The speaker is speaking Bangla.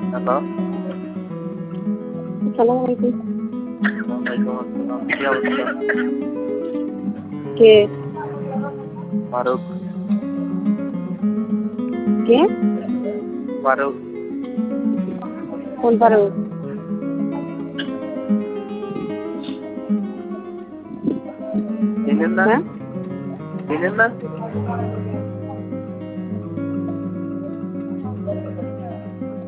হ্যালো। আসসালামু আলাইকুম। ওয়ালাইকুম আসসালাম। কি অবস্থা? কে? ফারুক। কে? ফারুক। কোন ফারুক? চিনেন না? হ্যাঁ? চিনেন না?